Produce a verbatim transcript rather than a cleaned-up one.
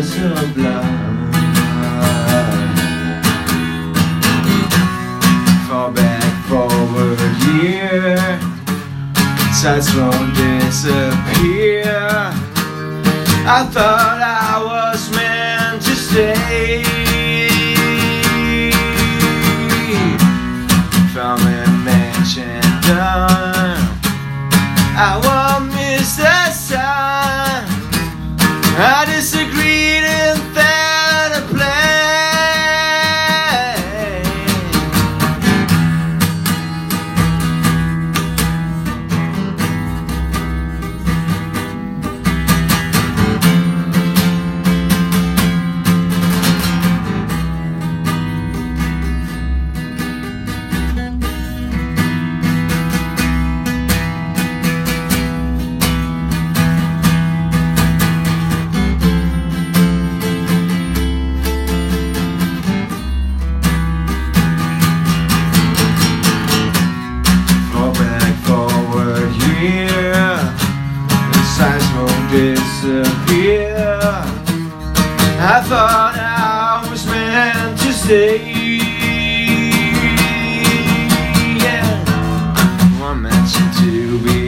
was of blood. Fall back, forward year, sights won't disappear. I thought I was meant to stay. From a mansion done, I won't miss the sun. I disagreed and found a place. Disappear. I thought I was meant to stay. Yeah, I'm meant to be